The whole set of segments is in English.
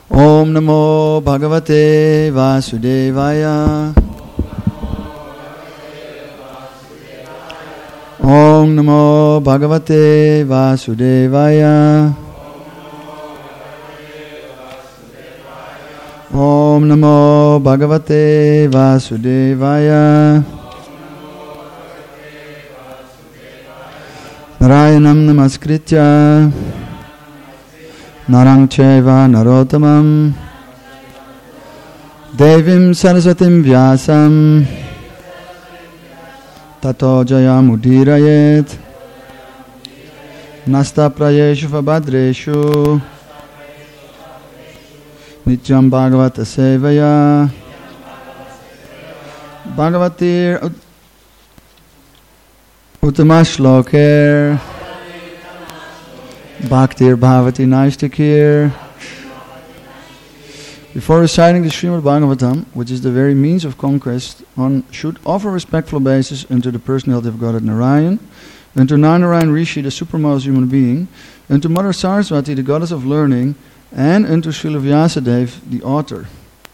Om Namo Bhagavate Vasudevaya. Om Namo Bhagavate Vasudevaya. Om Namo Bhagavate Vasudevaya. Narayanam Namaskritya Narang Chaiva Narottamam Devim Saraswatim Vyasam Tato Jayam Udirayet Nasta Prayeshu Vabhadreshu Nityam Bhagavata Sevaya Bhagavatir Uttama-shloker Bhaktir Bhavati Naishtakir. Before reciting the Srimad Bhagavatam, which is the very means of conquest, one should offer respectful obeisance unto the personality of Godhead Narayan, unto Narayan Rishi, the supremmost human being, unto Mother Saraswati, the goddess of learning, and unto Srila Vyasadeva, the author.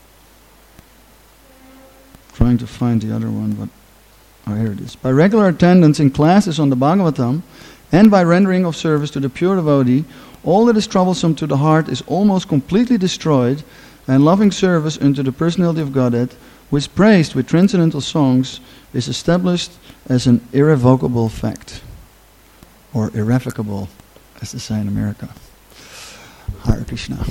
Trying to find the other one, but here it is. By regular attendance in classes on the Bhagavatam, and by rendering of service to the pure devotee, all that is troublesome to the heart is almost completely destroyed, and loving service unto the personality of Godhead, which praised with transcendental songs, is established as an irrevocable fact. Or irrevocable, as they say in America. Hare Krishna.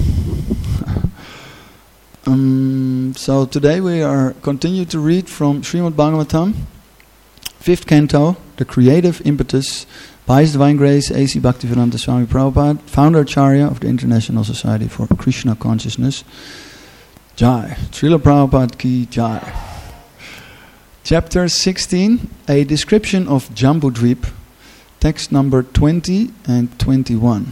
So today we are continue to read from Srimad Bhagavatam, 5th canto, The Creative Impetus, by His Divine Grace A.C. Bhaktivedanta Swami Prabhupada, founder Acharya of the International Society for Krishna Consciousness. Jai. Srila Prabhupada ki Jai. Chapter 16, a description of Jambudvip, text number 20 and 21.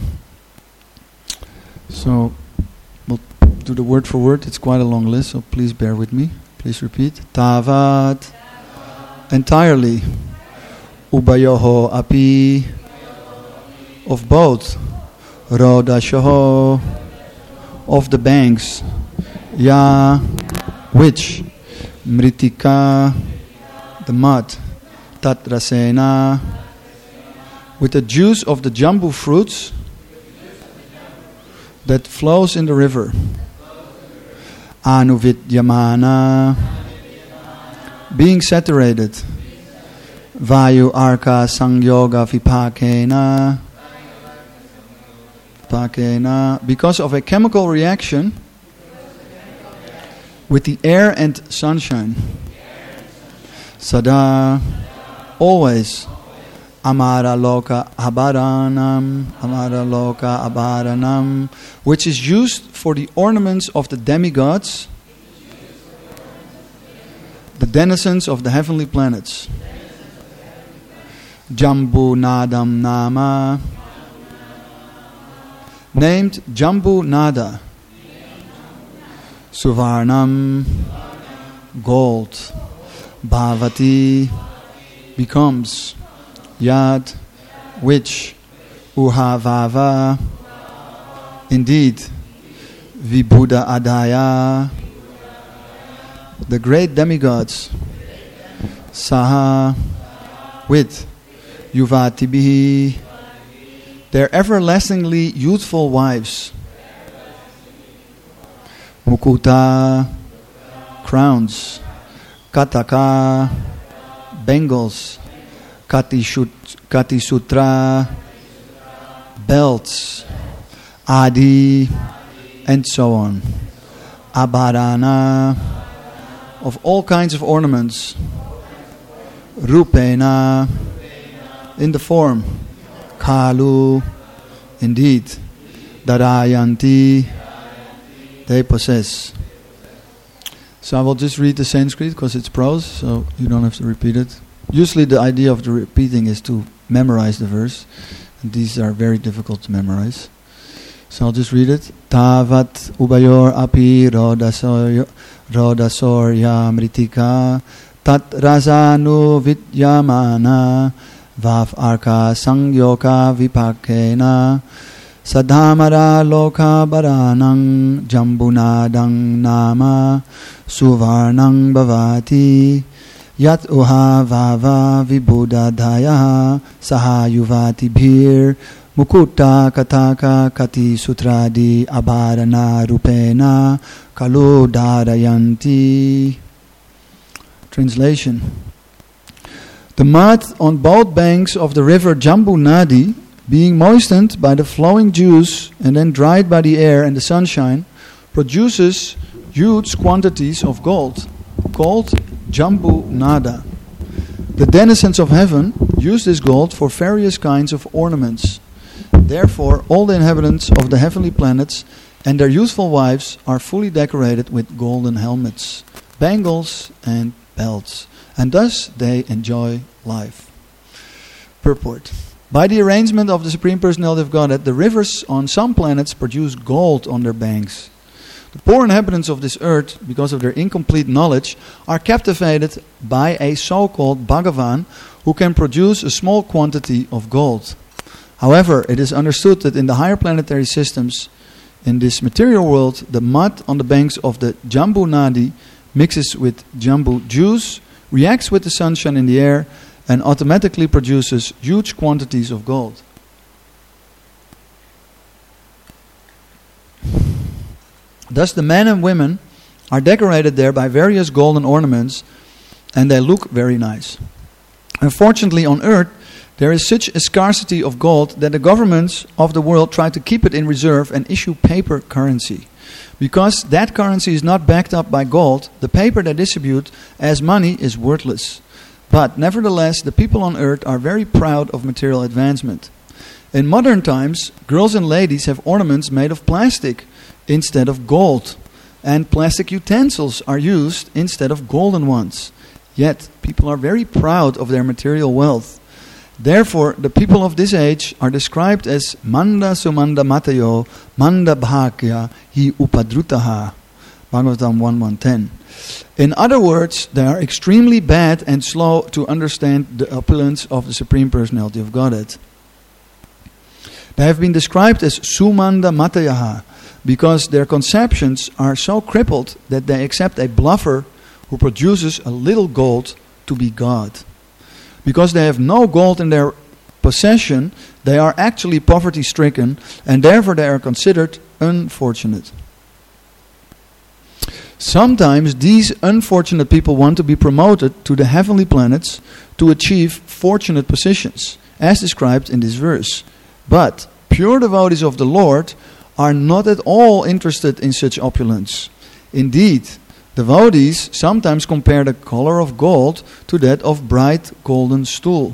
So, we'll do the word for word. It's quite a long list, so please bear with me. Please repeat. Tavat. Entirely. Ubayoho api. Of both. Rodashoho. Of the banks. Ya. Which. Mritika. The mud. Tatrasena. With the juice of the jambu fruits that flows in the river. Anuvidyamana. Being saturated. Vayu arka sangyoga vipakena. Because of a chemical reaction with the air and sunshine. Sada. Always. Amara loka abharanam, which is used for the ornaments of the demigods, the denizens of the heavenly planets. Jambu Nadam Nama, named Jambu Nada. Suvarnam, gold. Bhavati, becomes. Yad, which. Uhavava, indeed. Vibhuda Adaya, the great demigods. Saha, with. Yuvatibihi, their everlastingly youthful wives. Mukuta, crowns. Kataka, bangles. Katisutra, belts. Adi, and so on. Abharana, of all kinds of ornaments. Rupena, in the form. Kalu, indeed. Darayanti, they possess. So I will just read the Sanskrit because it's prose, so you don't have to repeat it. Usually the idea of the repeating is to memorize the verse, and these are very difficult to memorize. So I'll just read it. Tavat ubayor api rodasorya mritika tat razanu vidyamana vav arka sangyoka vipakena Sadhamara loka baranang jambunadang nama suvarnang bhavati yat uha vava vibudadhaya sahayuvati bhir mukuta kataka kati sutradi abharana rupena kalodharayanti. Translation. The mud on both banks of the river Jambu Nadi, being moistened by the flowing juice and then dried by the air and the sunshine, produces huge quantities of gold, called Jambu Nada. The denizens of heaven use this gold for various kinds of ornaments. Therefore, all the inhabitants of the heavenly planets and their youthful wives are fully decorated with golden helmets, bangles, and belts, and thus they enjoy life. Purport. By the arrangement of the Supreme Personality of Godhead, the rivers on some planets produce gold on their banks. The poor inhabitants of this earth, because of their incomplete knowledge, are captivated by a so-called Bhagavan who can produce a small quantity of gold. However, it is understood that in the higher planetary systems, in this material world, the mud on the banks of the Jambu Nadi mixes with Jambu juice, reacts with the sunshine in the air, and automatically produces huge quantities of gold. Thus the men and women are decorated there by various golden ornaments, and they look very nice. Unfortunately, on earth, there is such a scarcity of gold that the governments of the world try to keep it in reserve and issue paper currency. Because that currency is not backed up by gold, the paper they distribute as money is worthless. But nevertheless, the people on earth are very proud of material advancement. In modern times, girls and ladies have ornaments made of plastic instead of gold, and plastic utensils are used instead of golden ones. Yet, people are very proud of their material wealth. Therefore, the people of this age are described as Manda Sumanda Matayo, Manda Bhagya Hi Upadrutaha. Bhagavatam 1.1.10. In other words, they are extremely bad and slow to understand the opulence of the Supreme Personality of Godhead. They have been described as Sumanda Matayaha because their conceptions are so crippled that they accept a bluffer who produces a little gold to be God. Because they have no gold in their possession, they are actually poverty-stricken, and therefore they are considered unfortunate. Sometimes these unfortunate people want to be promoted to the heavenly planets to achieve fortunate positions, as described in this verse. But pure devotees of the Lord are not at all interested in such opulence. Indeed, devotees sometimes compare the color of gold to that of bright golden stool.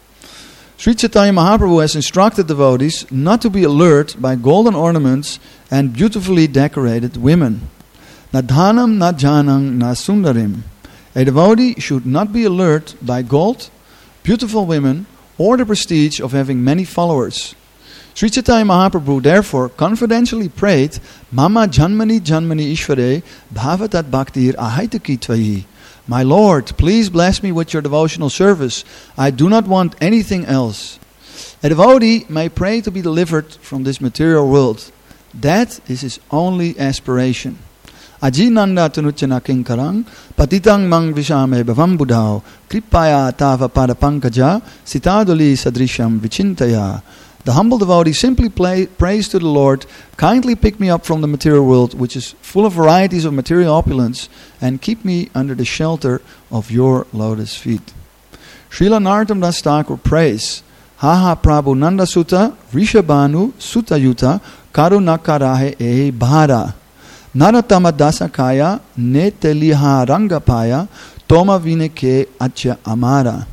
Sri Chaitanya Mahaprabhu has instructed devotees not to be allured by golden ornaments and beautifully decorated women. Nadhanam na janang na sundarim. A devotee should not be allured by gold, beautiful women, or the prestige of having many followers. Sri Chaitanya Mahaprabhu therefore confidentially prayed, Mama Janmani Janmani Ishvare Bhavatat Bhaktir Ahaitaki Tvayi. My Lord, please bless me with your devotional service. I do not want anything else. A devotee may pray to be delivered from this material world. That is his only aspiration. Ajinanda tanuchana kinkarang patitang mang vishame bhavam buddhao kripaya tava padapankaja sitaduli sadrisham vichintaya. The humble devotee simply prays to the Lord, kindly pick me up from the material world, which is full of varieties of material opulence, and keep me under the shelter of your lotus feet. Srila Narottam Das Thakur prays, Haha Prabhu Nanda Sutta Rishabhanu Sutayuta Karunakarahe e Bhara Narottama Dasakaya Neteliha Rangapaya Toma Vineke Acha Amara.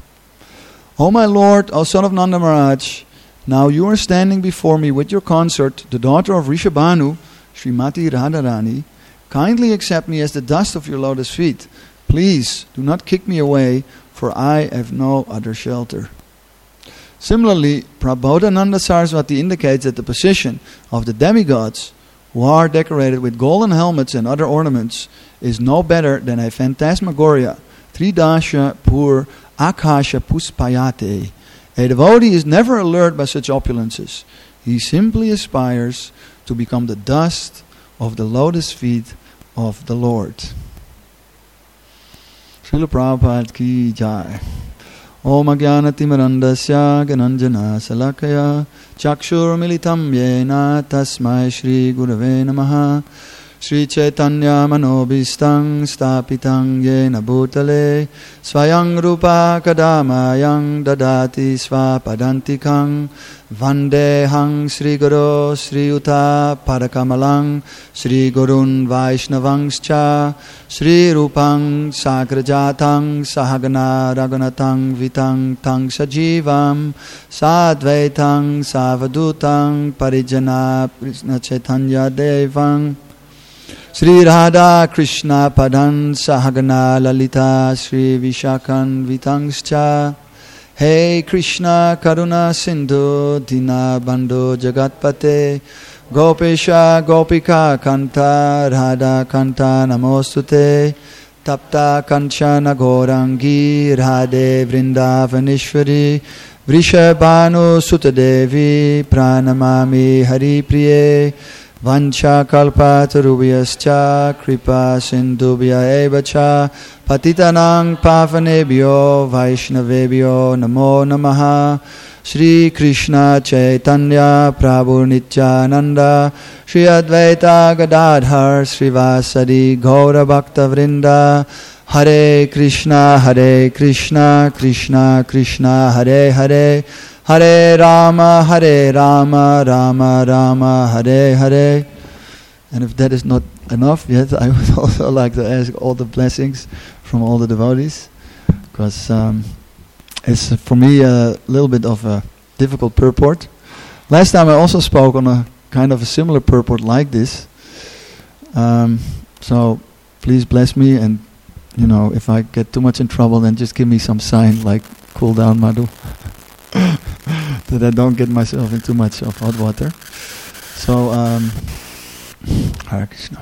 O my Lord, O son of Nanda Maharaj, now you are standing before me with your consort, the daughter of Rishabhanu, Srimati Radharani. Kindly accept me as the dust of your lotus feet. Please do not kick me away, for I have no other shelter. Similarly, Prabodhananda Saraswati indicates that the position of the demigods, who are decorated with golden helmets and other ornaments, is no better than a phantasmagoria, Tridasha Pur Akasha Puspayate. A devotee is never allured by such opulences. He simply aspires to become the dust of the lotus feet of the Lord. Srila Prabhupada ki jai. Om Ajnanatimirandasya Gananjana Salakaya Chakshur Militam Yena Tasmai Shri Gurave Namaha Shri Chaitanya Manobhistang Stapitang Yena Bhutale Swayang Rupa Kadamayang Dadati Svapadantikang Vandehang Sri Guru Sri Uta Padakamalang Sri Gurun Vaishnavangscha Sri Rupang Sagrajatang Sahagana Ragunatang Vitang Tang Sajivam Sadvaitang Savadutang Parijana Krishna Chaitanya Devang Sri Radha Krishna Padan Sahagana Lalita Sri Vishakan Vitangscha Hey Krishna Karuna Sindhu Dina Bandhu Jagatpate Gopesha Gopika Kanta Radha Kanta Namostute Tapta Kanchana Gorangi Radhe Vrindavaneshwari Vrishabhanu Sutadevi Pranamami Hari Priye Vancha kalpatarubhyascha kripa sindhubhya evacha patitanang pavanebhyo vaishnavebhyo namo namaha Shri Krishna Chaitanya Prabhu Nityananda Shri Advaita Gadadhar Srivasadi Gaura Bhakta Vrinda Hare Krishna Krishna Krishna Hare Hare Hare Rama, Rama Rama, Hare Hare. And if that is not enough yet, I would also like to ask all the blessings from all the devotees, because it's for me a little bit of a difficult purport. Last time I also spoke on a kind of a similar purport like this. So please bless me, and if I get too much in trouble, then just give me some sign, like cool down, Madhu. That I don't get myself in too much of hot water. So, Hare Krishna.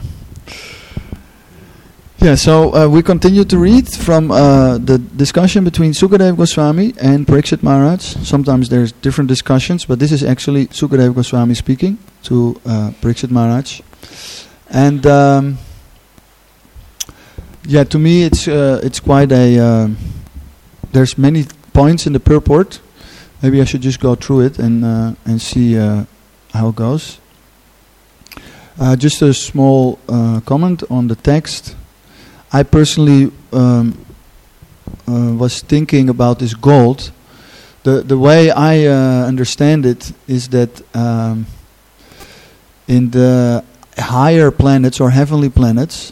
Yeah, so we continue to read from the discussion between Sukadeva Goswami and Parikshit Maharaj. Sometimes there's different discussions, but this is actually Sukadeva Goswami speaking to Parikshit Maharaj. And to me it's quite a... there's many points in the purport. Maybe I should just go through it and see how it goes. Just a small comment on the text. I personally was thinking about this gold. The way I understand it is that in the higher planets or heavenly planets,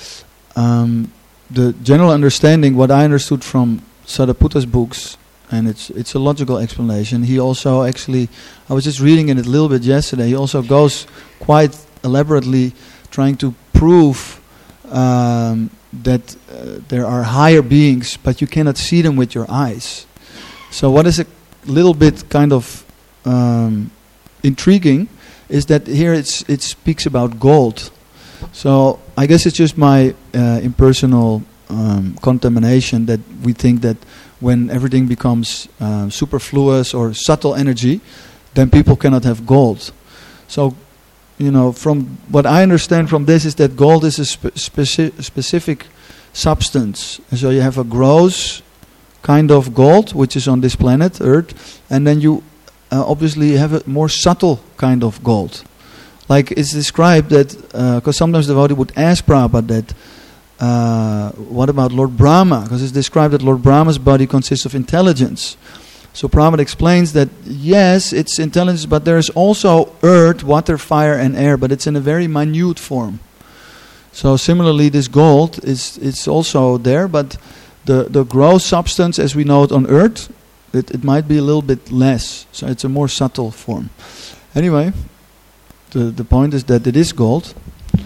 the general understanding, what I understood from Sadaputta's books, and it's a logical explanation. He also actually, I was just reading it a little bit yesterday, he also goes quite elaborately trying to prove that there are higher beings, but you cannot see them with your eyes. So what is a little bit kind of intriguing is that here it speaks about gold. So I guess it's just my impersonal contamination that we think that when everything becomes superfluous or subtle energy, then people cannot have gold. So, from what I understand from this is that gold is a specific substance. And so you have a gross kind of gold, which is on this planet, Earth, and then you obviously have a more subtle kind of gold. Like it's described that, because sometimes the devotee would ask Prabhupada that, what about Lord Brahma? Because it's described that Lord Brahma's body consists of intelligence. So Prabhupada explains that yes, it's intelligence, but there is also earth, water, fire, and air, but it's in a very minute form. So similarly, this gold it's also there, but the gross substance, as we know it on earth, it might be a little bit less. So it's a more subtle form. Anyway, the point is that it is gold,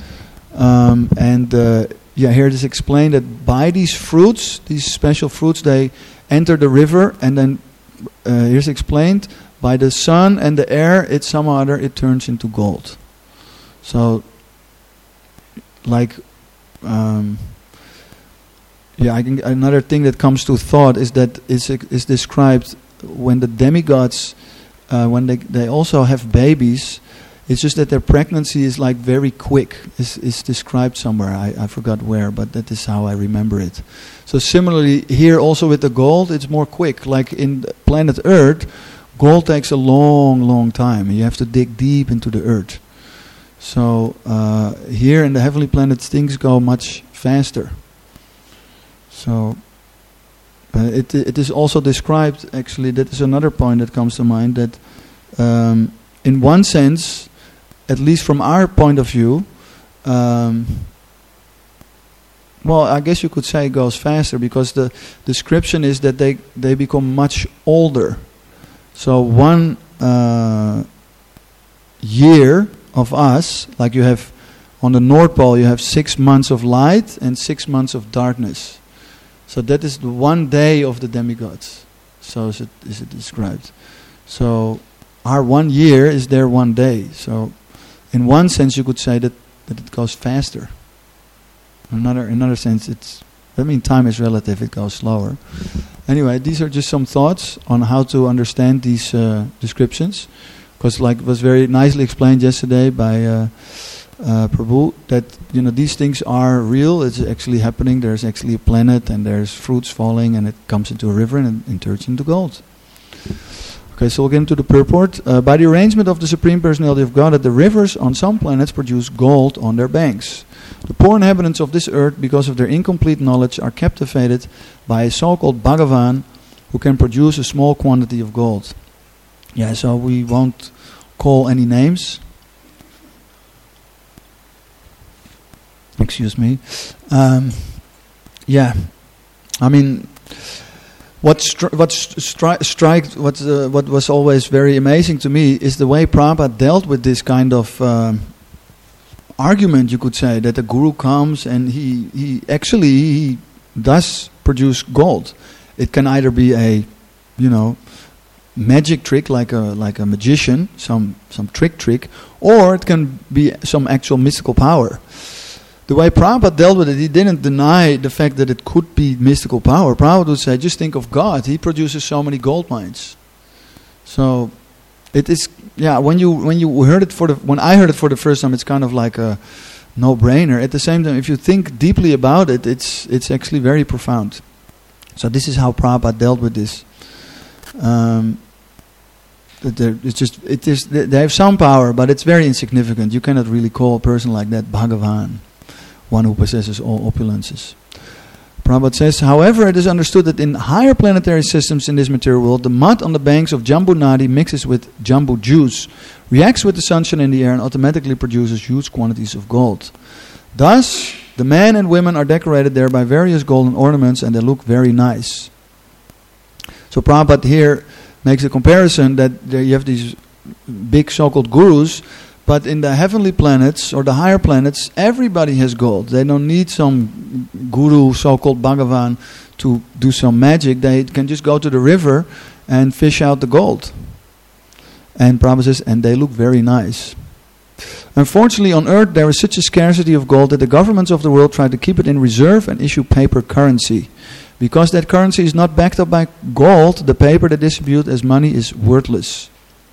here it is explained that by these fruits, these special fruits, they enter the river, and then here's explained by the sun and the air, it turns into gold. So, another thing that comes to thought is that is described when the demigods when they also have babies, it's just that their pregnancy is like very quick. It's described somewhere. I forgot where, but that is how I remember it. So similarly, here also with the gold, it's more quick. Like in planet Earth, gold takes a long, long time. You have to dig deep into the earth. So here in the heavenly planets, things go much faster. So it is also described, actually, that is another point that comes to mind, that in one sense, at least from our point of view, well, I guess you could say it goes faster, because the description is that they become much older. So 1 year of us, like you have on the North Pole, you have 6 months of light and 6 months of darkness. So that is the 1 day of the demigods. So is it described. So our 1 year is their 1 day. So in one sense you could say that it goes faster. In another sense, time is relative, it goes slower. Anyway, these are just some thoughts on how to understand these descriptions. Because like it was very nicely explained yesterday by Prabhu, that these things are real, it's actually happening. There's actually a planet and there's fruits falling and it comes into a river and it turns into gold. Okay, so we'll get into the purport. By the arrangement of the Supreme Personality of Godhead, the rivers on some planets produce gold on their banks. The poor inhabitants of this earth, because of their incomplete knowledge, are captivated by a so-called Bhagavan who can produce a small quantity of gold. Yeah, so we won't call any names. Excuse me. Yeah, I mean, what was always very amazing to me is the way Prabhupada dealt with this kind of argument, you could say, that the guru comes and he does produce gold. It can either be a, magic trick like a magician, some trick, or it can be some actual mystical power. The way Prabhupada dealt with it, he didn't deny the fact that it could be mystical power. Prabhupada would say, just think of God. He produces so many gold mines. So it is, when you heard it when I heard it for the first time, it's kind of like a no-brainer. At the same time, if you think deeply about it, it's actually very profound. So this is how Prabhupada dealt with this. They have some power, but it's very insignificant. You cannot really call a person like that Bhagavan, one who possesses all opulences. Prabhupada says, however, it is understood that in higher planetary systems in this material world, the mud on the banks of Jambu Nadi mixes with Jambu juice, reacts with the sunshine in the air, and automatically produces huge quantities of gold. Thus, the men and women are decorated there by various golden ornaments, and they look very nice. So Prabhupada here makes a comparison that there you have these big so-called gurus, but in the heavenly planets or the higher planets, everybody has gold. They don't need some guru, so-called Bhagavan, to do some magic. They can just go to the river and fish out the gold. And Prabhupada says, and they look very nice. Unfortunately, on earth there is such a scarcity of gold that the governments of the world try to keep it in reserve and issue paper currency. Because that currency is not backed up by gold, the paper they distribute as money is worthless.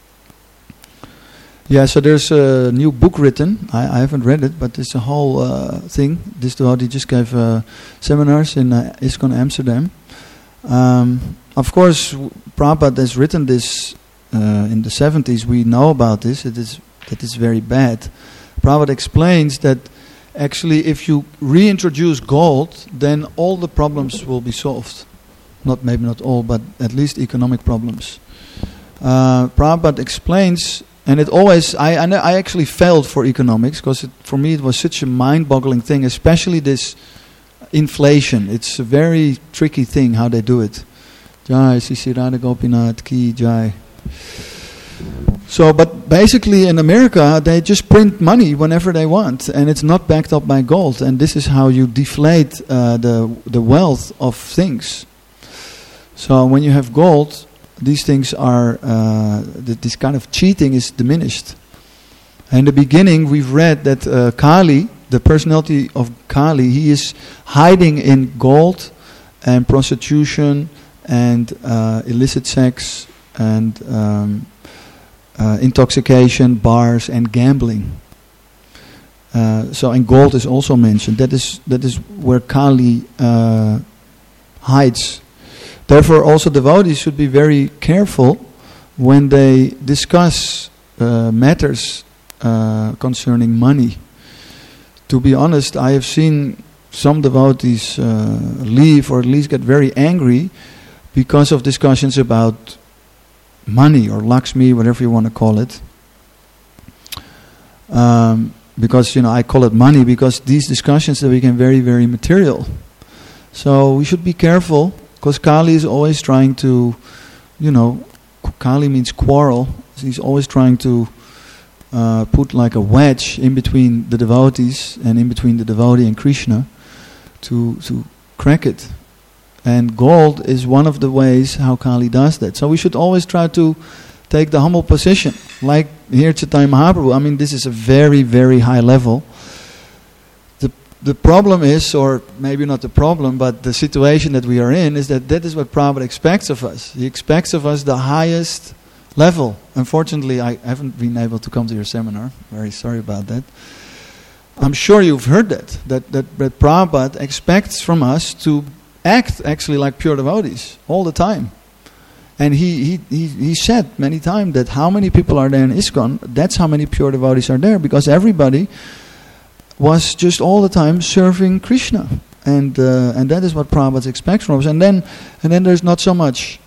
Yeah, so there's a new book written. I haven't read it, but it's a whole thing. This devotee just gave seminars in ISKCON Amsterdam. Of course, Prabhupada has written this in the 70s. We know about this. That is very bad. Prabhupada explains that actually, if you reintroduce gold, then all the problems will be solved. Maybe not all, but at least economic problems. Prabhupada explains, and it always, I actually failed for economics, because for me it was such a mind-boggling thing, especially this inflation. It's a very tricky thing how they do it. Jai, Sisi Radha Gopinath Ki Jai. So, but basically in America, they just print money whenever they want, and it's not backed up by gold. And this is how you deflate the wealth of things. So when you have gold, these things are, this kind of cheating is diminished. In the beginning, we've read that Kali, the personality of Kali, he is hiding in gold and prostitution and illicit sex and intoxication, bars, and gambling. And gold is also mentioned. That is where Kali hides. Therefore, also devotees should be very careful when they discuss matters concerning money. To be honest, I have seen some devotees leave or at least get very angry because of discussions about money or Lakshmi, whatever you want to call it. Because, I call it money because these discussions they became very, very material. So we should be careful because Kali is always trying to, Kali means quarrel. He's always trying to put like a wedge in between the devotees and in between the devotee and Krishna to crack it. And gold is one of the ways how Kali does that. So we should always try to take the humble position. Like here Chaitanya Mahaprabhu, this is a very, very high level. The problem is, or maybe not the problem, but the situation that we are in is that is what Prabhupada expects of us. He expects of us the highest level. Unfortunately, I haven't been able to come to your seminar. Very sorry about that. I'm sure you've heard that Prabhupada expects from us to act actually like pure devotees all the time. And he said many times that how many people are there in ISKCON, that's how many pure devotees are there, because everybody was just all the time serving Krishna. And that is what Prabhupada expects from us. And then there's not so much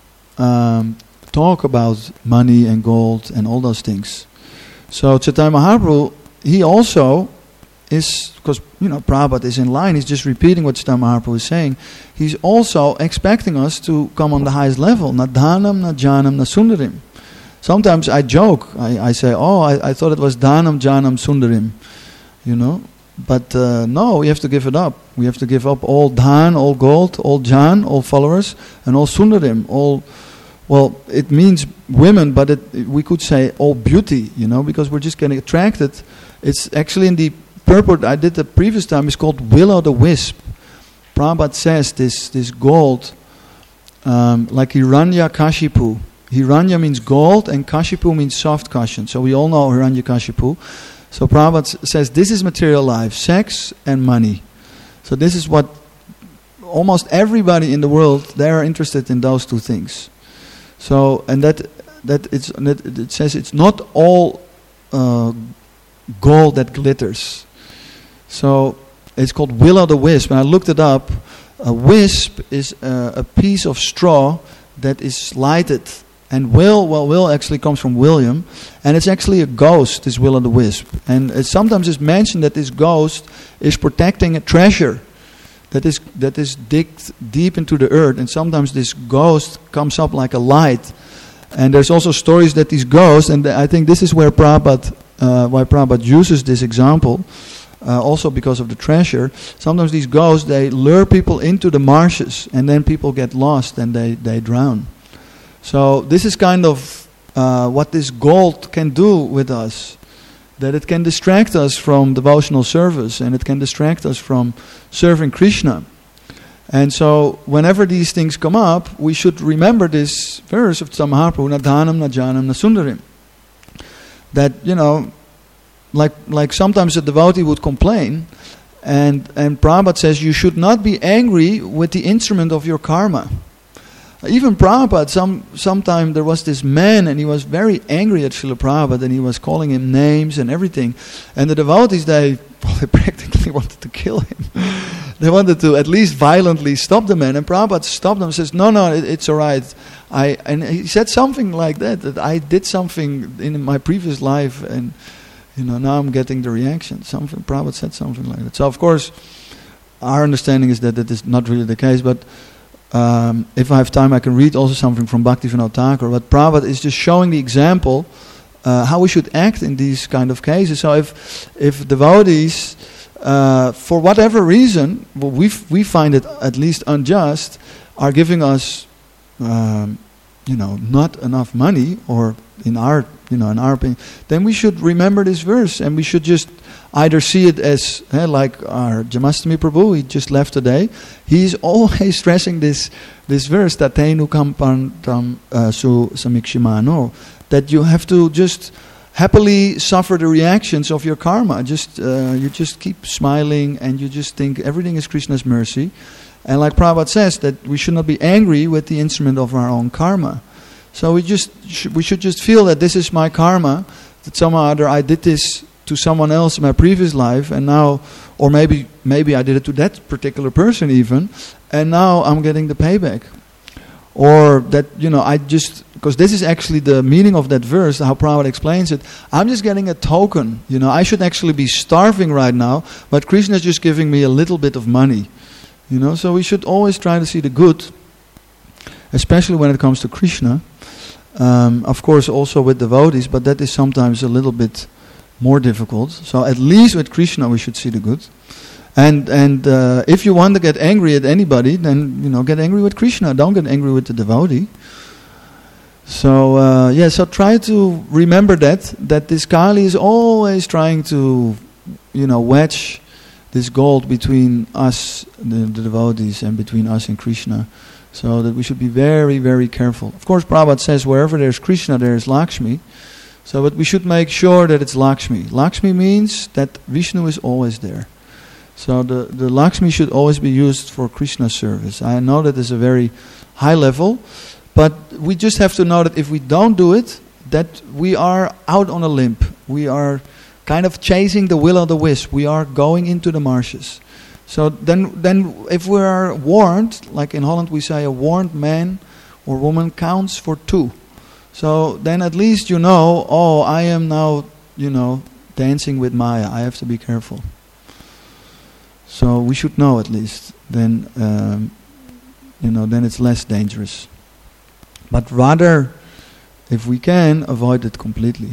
talk about money and gold and all those things. So Chaitanya Mahaprabhu, he also is, because Prabhupada is in line, he's just repeating what Chaitanya Mahaprabhu is saying. He's also expecting us to come on the highest level. Na dhanam, na janam, na sundarim. Sometimes I joke, I say, I thought it was dhanam, janam, sundarim. But no, we have to give it up. We have to give up all dhan, all gold, all jan, all followers, and all sundarim, all. Well, it means women, but we could say all beauty, because we're just getting attracted. It's actually in the purport I did the previous time, it's called will-o'-the-wisp. Prabhupada says this gold, like Hiranyakashipu. Hiranya means gold and Kashipu means soft cushion. So we all know Hiranyakashipu. So Prabhupada says this is material life, sex and money. So this is what almost everybody in the world, they are interested in those two things. So, and it says it's not all gold that glitters. So it's called will-o'-the-wisp. And I looked it up. A wisp is a piece of straw that is lighted. And will actually comes from William. And it's actually a ghost, this will-o'-the-wisp. And sometimes it's mentioned that this ghost is protecting a treasure that is digged deep into the earth. And sometimes this ghost comes up like a light. And there's also stories that these ghosts, and I think this is where why Prabhupada uses this example, also because of the treasure. Sometimes these ghosts, they lure people into the marshes, and then people get lost and they drown. So this is kind of what this gold can do with us. That it can distract us from devotional service, and it can distract us from serving Krishna. And so whenever these things come up, we should remember this verse of Chaitanya Mahaprabhu, na dhanam, na janam, na sundarim. That, like sometimes a devotee would complain, and Prabhupada says you should not be angry with the instrument of your karma. Even Prabhupada, sometime there was this man, and he was very angry at Srila Prabhupada, and he was calling him names and everything. And the devotees, they practically wanted to kill him. They wanted to at least violently stop the man. And Prabhupada stopped them and says, no, it's all right. And he said something like that I did something in my previous life, and now I'm getting the reaction. Prabhupada said something like that. So of course, our understanding is that is not really the case, but if I have time, I can read also something from Bhaktivinoda Thakur. But Prabhupada is just showing the example how we should act in these kind of cases. So if devotees, for whatever reason, we find it at least unjust, are giving us, not enough money, or in our opinion, then we should remember this verse, and we should just either see it as, like our Jamastami Prabhu, he just left today, he's always stressing this verse, Tatenu kampantam su samikshimano, that you have to just happily suffer the reactions of your karma. You just keep smiling and you just think everything is Krishna's mercy. And like Prabhupada says, that we should not be angry with the instrument of our own karma. So we should just feel that this is my karma, that somehow or other I did this to someone else in my previous life, and now, or maybe I did it to that particular person even, and now I'm getting the payback. Or that, because this is actually the meaning of that verse, how Prabhupada explains it, I'm just getting a token. I should actually be starving right now, but Krishna is just giving me a little bit of money. So we should always try to see the good, especially when it comes to Krishna. Of course also with devotees, but that is sometimes a little bit more difficult. So at least with Krishna we should see the good. And if you want to get angry at anybody, then get angry with Krishna. Don't get angry with the devotee. So so try to remember that this Kali is always trying to wedge this gold between us, the devotees, and between us and Krishna. So that we should be very, very careful. Of course, Prabhupada says wherever there's Krishna, there is Lakshmi. So, but we should make sure that it's Lakshmi. Lakshmi means that Vishnu is always there. So the Lakshmi should always be used for Krishna service. I know that is a very high level, but we just have to know that if we don't do it, that we are out on a limb. We are kind of chasing the will-o'-the-wisp. We are going into the marshes. So then if we are warned, like in Holland we say a warned man or woman counts for two. So then at least I am now, dancing with Maya. I have to be careful. So we should know at least. Then, then it's less dangerous. But rather, if we can, avoid it completely.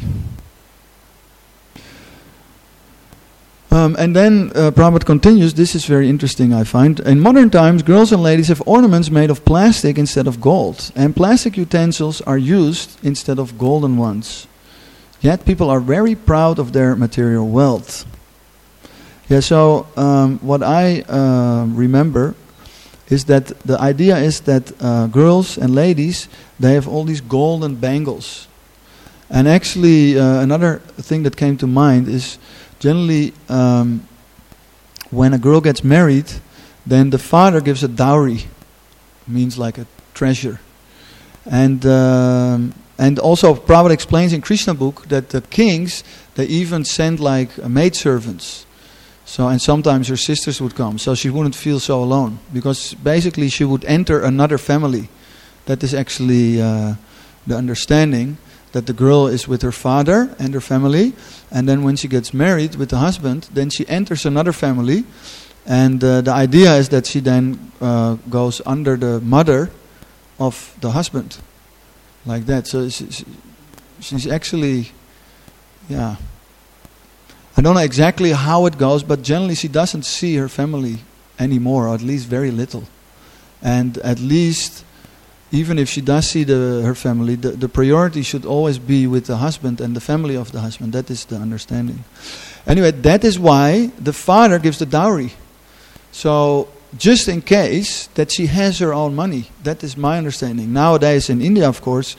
And then Prabhupada continues, this is very interesting I find. In modern times, girls and ladies have ornaments made of plastic instead of gold. And plastic utensils are used instead of golden ones. Yet people are very proud of their material wealth. So what I remember is that the idea is that girls and ladies, they have all these golden bangles. And actually another thing that came to mind is generally, when a girl gets married, then the father gives a dowry, means like a treasure, and also Prabhupada explains in Krishna book that the kings, they even send like maidservants. So and sometimes her sisters would come, so she wouldn't feel so alone, because basically she would enter another family. That is actually the understanding. That the girl is with her father and her family, and then when she gets married with the husband, then she enters another family, and the idea is that she then goes under the mother of the husband, like that. So she's actually, I don't know exactly how it goes, but generally she doesn't see her family anymore, or at least very little, and at least. Even if she does see her family, the priority should always be with the husband and the family of the husband. That is the understanding. Anyway, that is why the father gives the dowry. So, just in case that she has her own money. That is my understanding. Nowadays in India, of course,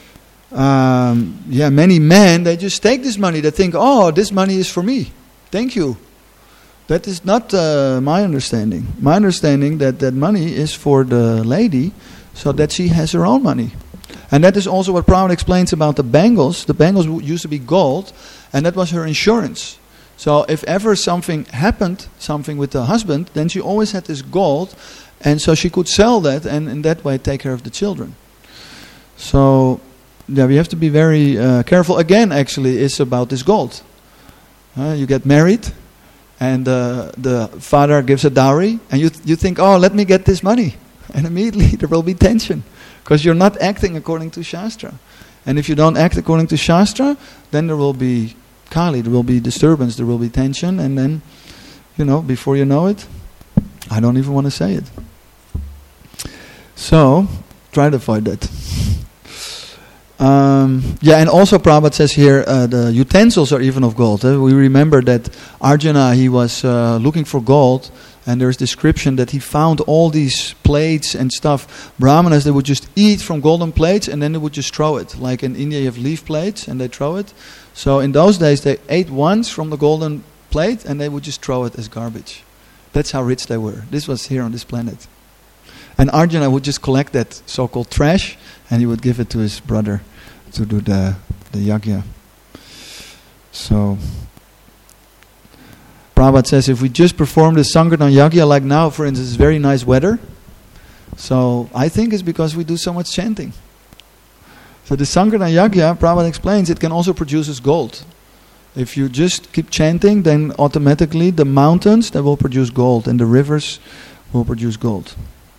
many men, they just take this money. They think, this money is for me. Thank you. That is not my understanding. My understanding that money is for the lady, so that she has her own money. And that is also what Prabhupada explains about the bangles. The bangles used to be gold, and that was her insurance. So if ever something happened, something with the husband, then she always had this gold, and so she could sell that and in that way take care of the children. So we have to be very careful. Again, actually, it's about this gold. You get married, and the father gives a dowry, and you think, let me get this money. And immediately there will be tension, because you're not acting according to Shastra. And if you don't act according to Shastra, then there will be Kali, there will be disturbance, there will be tension, and then, before you know it, I don't even want to say it. So, try to avoid that. And also Prabhupada says here the utensils are even of gold. We remember that Arjuna, he was looking for gold, and there's description that he found all these plates and stuff. Brahmanas, they would just eat from golden plates and then they would just throw it. Like in India you have leaf plates and they throw it. So in those days they ate once from the golden plate and they would just throw it as garbage. That's how rich they were. This was here on this planet. And Arjuna would just collect that so-called trash and he would give it to his brother to do the yajna. So Prabhupada says if we just perform the Sankirtan yajna like now, for instance, it's very nice weather. So I think it's because we do so much chanting. So the Sankirtan yajna, Prabhupada explains, it can also produce gold. If you just keep chanting, then automatically the mountains, they will produce gold and the rivers will produce gold.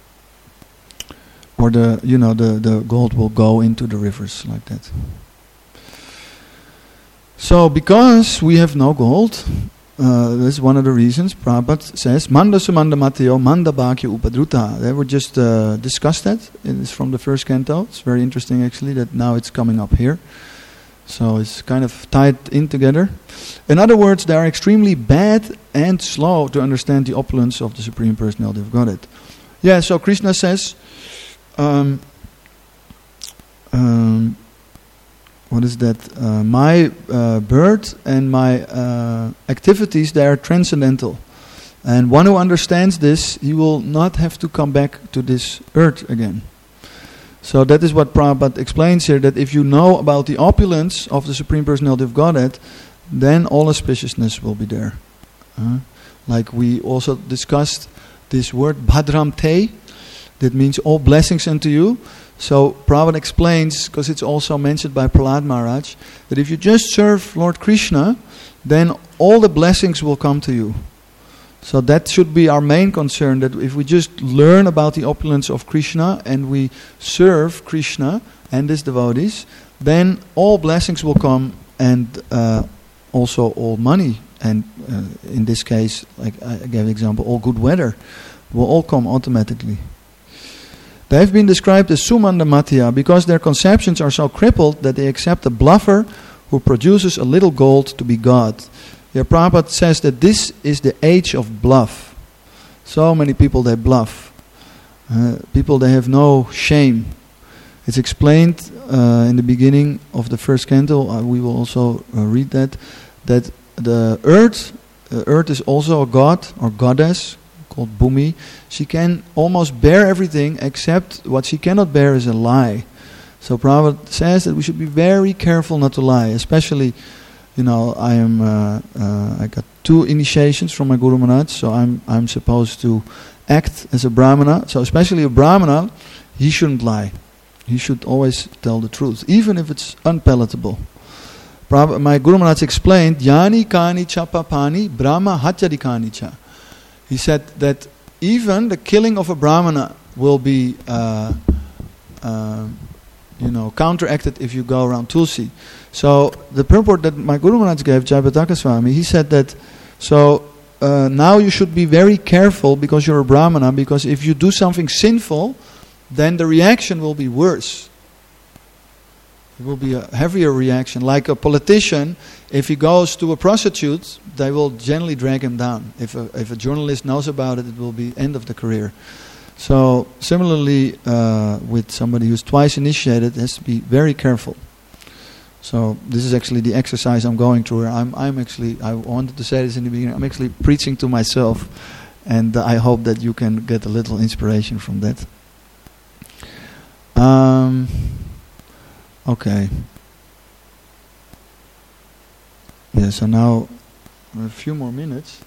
Or the gold will go into the rivers like that. So because we have no gold, that's one of the reasons Prabhupada says Manda Sumanda Mateo Manda Bhakya Upadruta. They were just discussed that. It's from the first canto. It's very interesting actually that now it's coming up here. So it's kind of tied in together. In other words, they are extremely bad and slow to understand the opulence of the Supreme Personality of Godhead. Yeah, so Krishna says what is that? My birth and my activities, they are transcendental. And one who understands this, he will not have to come back to this earth again. So that is what Prabhupada explains here, that if you know about the opulence of the Supreme Personality of Godhead, then all auspiciousness will be there. Like we also discussed this word, Bhadram Te, that means all blessings unto you. So Prabhupada explains, because it's also mentioned by Prahlad Maharaj, that if you just serve Lord Krishna, then all the blessings will come to you. So that should be our main concern, that if we just learn about the opulence of Krishna and we serve Krishna and his devotees, then all blessings will come and also all money. And in this case, like I gave an example, all good weather will all come automatically. They have been described as Sumanda Matya because their conceptions are so crippled that they accept a bluffer who produces a little gold to be God. Yeah, Prabhupada says that this is the age of bluff. So many people, they bluff. People, they have no shame. It's explained in the beginning of the first canto, we will also read that the earth is also a god or goddess, called Bhumi. She can almost bear everything except what she cannot bear is a lie. So Prabhupada says that we should be very careful not to lie. Especially, I got 2 initiations from my Guru Maharaj, so I'm supposed to act as a Brahmana. So especially a Brahmana, he shouldn't lie. He should always tell the truth, even if it's unpalatable. My Guru Maharaj explained, Yani kani chapapani brahma hatyadi kani cha. He said that even the killing of a Brahmana will be counteracted if you go around Tulsi. So the purport that my Guru Maharaj gave, Jayapataka Swami, he said that now you should be very careful because you're a Brahmana, because if you do something sinful, then the reaction will be worse. It will be a heavier reaction. Like a politician, if he goes to a prostitute, they will generally drag him down. If a journalist knows about it, it will be end of the career. So similarly, with somebody who's twice initiated, has to be very careful. So this is actually the exercise I'm going through. I wanted to say this in the beginning. I'm actually preaching to myself, and I hope that you can get a little inspiration from that. Okay. Yeah, so now a few more minutes.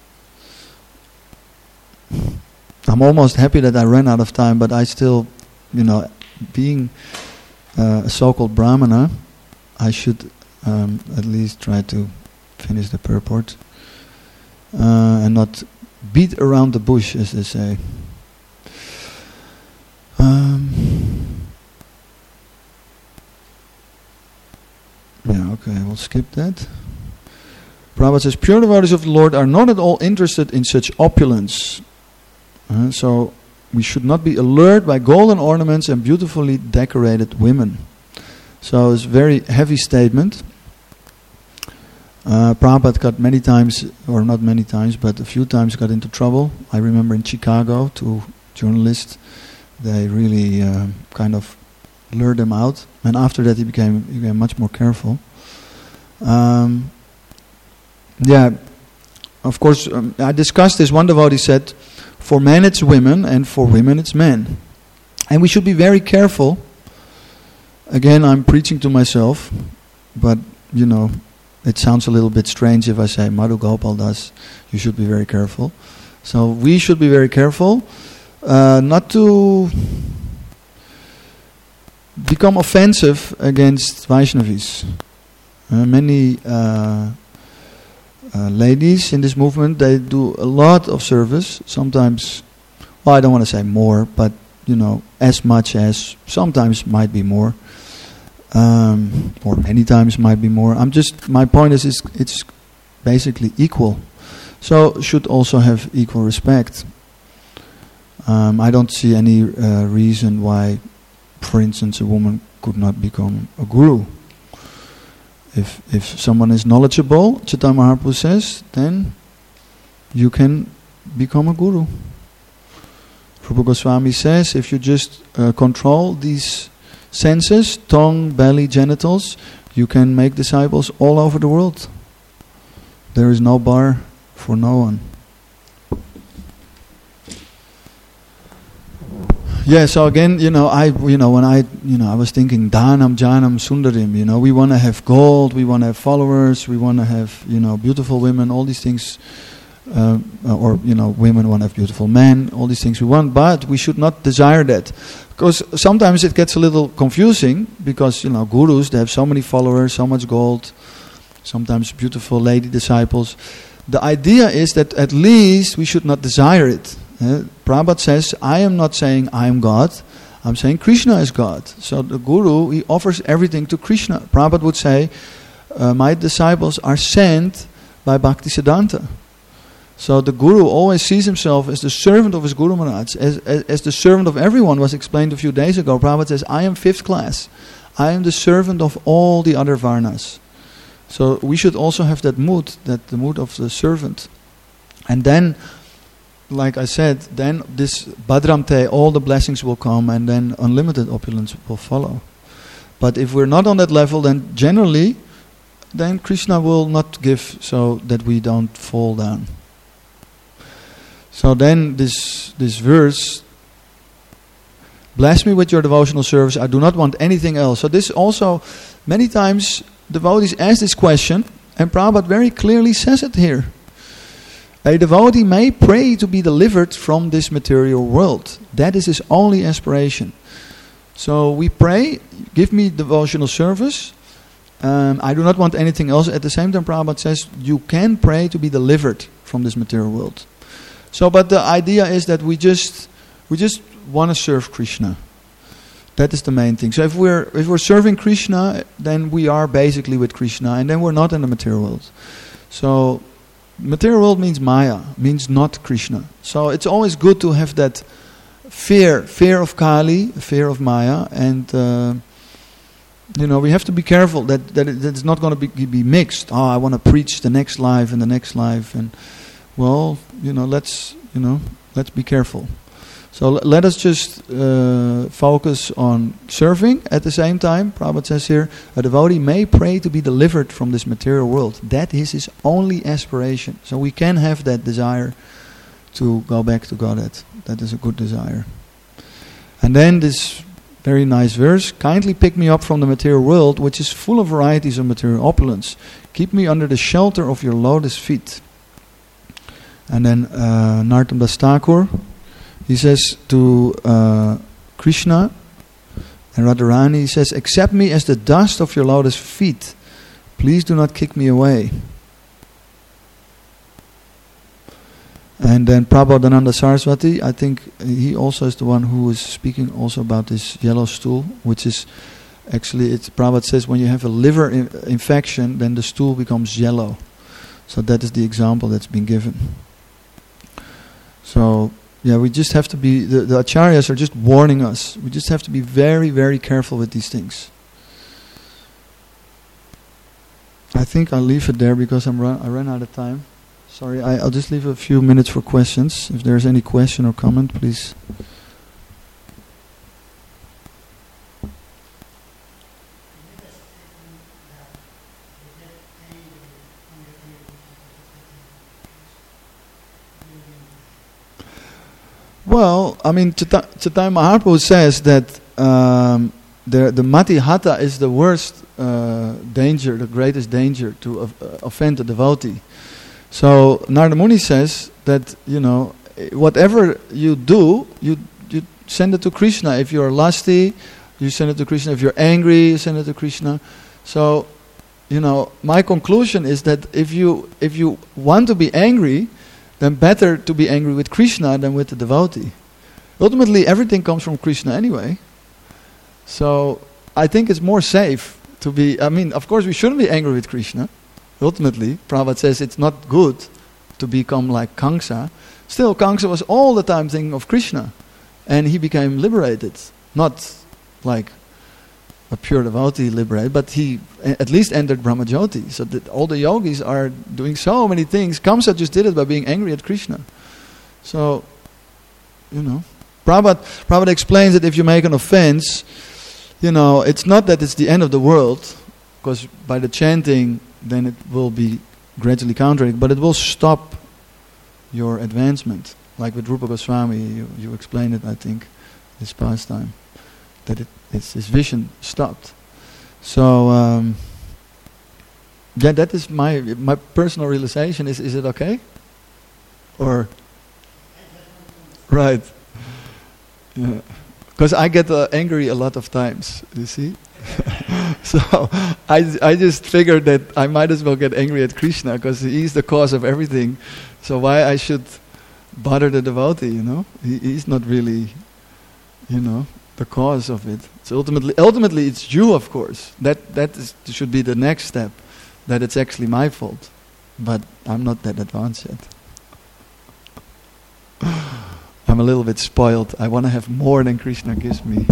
I'm almost happy that I ran out of time, but I still, being a so-called Brahmana, I should at least try to finish the purport and not beat around the bush, as they say. Okay, we'll skip that. Prabhupada says, pure devotees of the Lord are not at all interested in such opulence. So we should not be allured by golden ornaments and beautifully decorated women. So it's a very heavy statement. Prabhupada got many times, or not many times, but a few times got into trouble. I remember in Chicago, 2 journalists, they really kind of lured him out. And after that he became much more careful. Of course, I discussed this. One devotee said, for men it's women, and for women it's men. And we should be very careful. Again, I'm preaching to myself, but, it sounds a little bit strange if I say, Madhu Gopal Das, you should be very careful. So we should be very careful not to become offensive against Vaishnavis. Many ladies in this movement, they do a lot of service. Sometimes, I don't want to say more, but, as much as, sometimes might be more. Or many times might be more. My point is it's basically equal. So should also have equal respect. I don't see any reason why, for instance, a woman could not become a guru. If someone is knowledgeable, Chaitanya Mahaprabhu says, then you can become a guru. Rupa Goswami says, if you just control these senses, tongue, belly, genitals, you can make disciples all over the world. There is no bar for no one. Yeah, so again, when I was thinking Dhanam, Janam, Sundarim, we want to have gold, we want to have followers, we want to have, beautiful women, all these things, women want to have beautiful men, all these things we want, but we should not desire that. Because sometimes it gets a little confusing, because, gurus, they have so many followers, so much gold, sometimes beautiful lady disciples. The idea is that at least we should not desire it. Prabhupada says, I am not saying I am God, I'm saying Krishna is God. So the Guru, he offers everything to Krishna. Prabhupada would say, my disciples are sent by Bhaktisiddhanta. So the Guru always sees himself as the servant of his Guru Maharaj, as the servant of everyone, was explained a few days ago. Prabhupada says, I am 5th class. I am the servant of all the other Varnas. So we should also have that mood, the mood of the servant. And then, like I said, then this Bhadramte, all the blessings will come, and then unlimited opulence will follow. But if we're not on that level, then generally, then Krishna will not give so that we don't fall down. So then this verse, bless me with your devotional service, I do not want anything else. So this also, many times devotees ask this question, and Prabhupada very clearly says it here. A devotee may pray to be delivered from this material world. That is his only aspiration. So we pray, give me devotional service. I do not want anything else. At the same time, Prabhupada says, you can pray to be delivered from this material world. So, but the idea is that we just want to serve Krishna. That is the main thing. So if we're serving Krishna, then we are basically with Krishna, and then we're not in the material world. So material world means Maya, means not Krishna. So it's always good to have that fear of Kali, fear of Maya, and we have to be careful that it's not going to be mixed. Oh, I want to preach the next life and the next life, and let's be careful. So let us just focus on serving at the same time. Prabhupada says here, a devotee may pray to be delivered from this material world. That is his only aspiration. So we can have that desire to go back to Godhead. That is a good desire. And then this very nice verse, kindly pick me up from the material world, which is full of varieties of material opulence. Keep me under the shelter of your lotus feet. And then Narottam Das Thakur, he says to Krishna and Radharani, he says, accept me as the dust of your lotus feet. Please do not kick me away. And then Prabodhananda Saraswati, I think he also is the one who is speaking also about this yellow stool, which is actually, Prabhupada says when you have a liver infection, then the stool becomes yellow. So that is the example that's been given. So, yeah, we just have to be, the acharyas are just warning us. We just have to be very, very careful with these things. I think I'll leave it there because I ran out of time. Sorry, I'll just leave a few minutes for questions. If there's any question or comment, please. Well, I mean, Chaitanya Mahaprabhu says that the Mati Hatha is the worst danger, the greatest danger to offend a devotee. So Narada Muni says that, whatever you do, you send it to Krishna. If you're lusty, you send it to Krishna. If you're angry, you send it to Krishna. So, my conclusion is that if you want to be angry, then better to be angry with Krishna than with the devotee. Ultimately, everything comes from Krishna anyway. So, I think it's more safe to be... of course we shouldn't be angry with Krishna. Ultimately, Prabhupada says it's not good to become like Kamsa. Still, Kamsa was all the time thinking of Krishna. And he became liberated. Not like a pure devotee liberated, but he at least entered Brahmajyoti. So that all the yogis are doing so many things. Kamsa just did it by being angry at Krishna. So, Prabhupada explains that if you make an offense, it's not that it's the end of the world, because by the chanting, then it will be gradually countering, but it will stop your advancement. Like with Rupa Goswami, you explained it, I think, this past time, that his vision stopped. So, that is my personal realization. Is it okay? Or, right. Yeah. Because I get angry a lot of times, you see. So I just figured that I might as well get angry at Krishna because he's the cause of everything. So why I should bother the devotee, He's not really, the cause of it. So ultimately it's you, of course. That should be the next step, that it's actually my fault. But I'm not that advanced yet. I'm a little bit spoiled. I want to have more than Krishna gives me.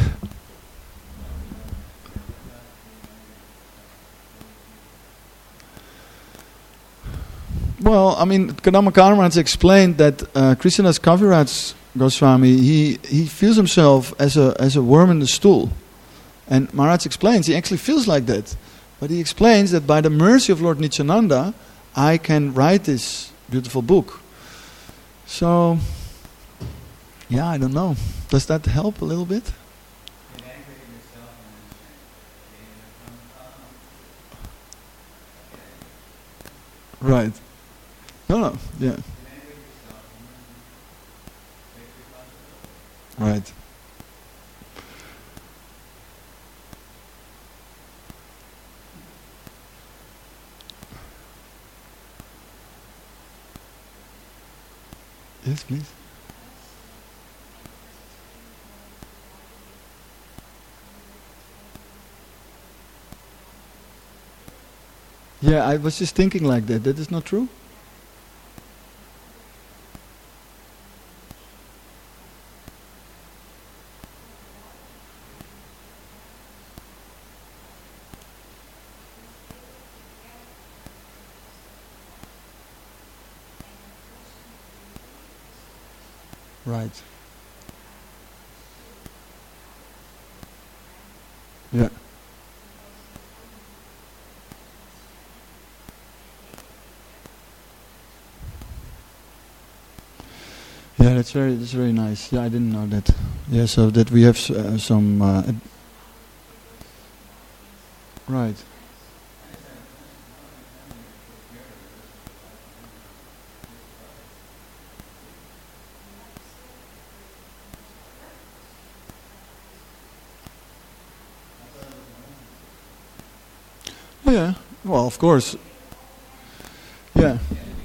Well, Kadamba Kaviraj explained that Krishnadas Kaviraj Goswami, he feels himself as a worm in the stool. And Maharaj explains, he actually feels like that. But he explains that by the mercy of Lord Nityananda, I can write this beautiful book. So, yeah, I don't know. Does that help a little bit? Right. No, yeah. Right. Yes, please. Yeah, I was just thinking like that. That is not true? Right. Yeah. Yeah, that's very nice. Yeah, I didn't know that. Yeah, so that we have some right. Oh, yeah. Well, of course. Yeah.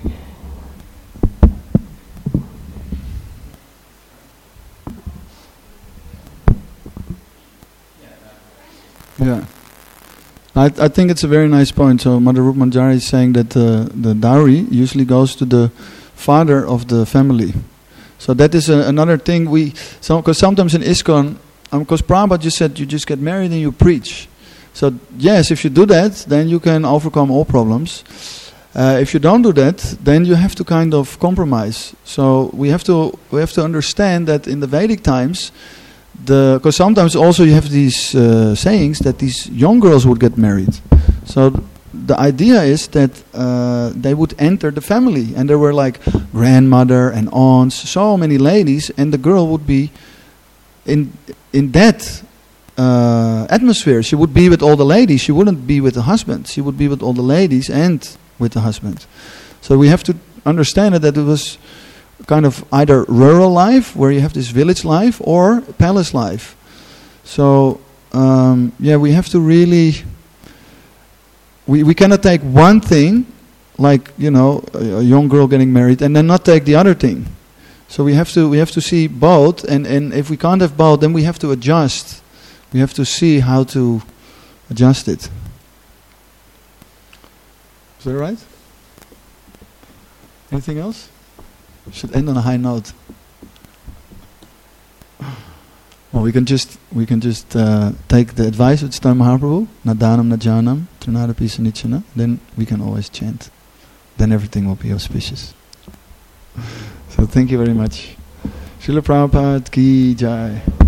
Yeah. I think it's a very nice point. So Mother Rupa Manjari is saying that the dowry usually goes to the father of the family. So that is another thing because sometimes in ISKCON, because Prabhupada just said you just get married and you preach. So yes, if you do that, then you can overcome all problems. If you don't do that, then you have to kind of compromise. So we have to understand that in the Vedic times, because sometimes also you have these sayings that these young girls would get married. So the idea is that they would enter the family, and there were like grandmother and aunts, so many ladies, and the girl would be in that atmosphere. She would be with all the ladies. She wouldn't be with the husband. She would be with all the ladies and with the husband. So we have to understand that it was kind of either rural life, where you have this village life, or palace life. So we have to really... We cannot take one thing, like, a young girl getting married, and then not take the other thing. So we have to see both, and if we can't have both, then we have to adjust. We have to see how to adjust it. Is that right? Anything else? Should end on a high note. Well, we can just take the advice of Chaitanya Mahaprabhu, Nadanam Najanam, Trinadapi Sanichana, then we can always chant. Then everything will be auspicious. So thank you very much. Srila Prabhupada ki jai.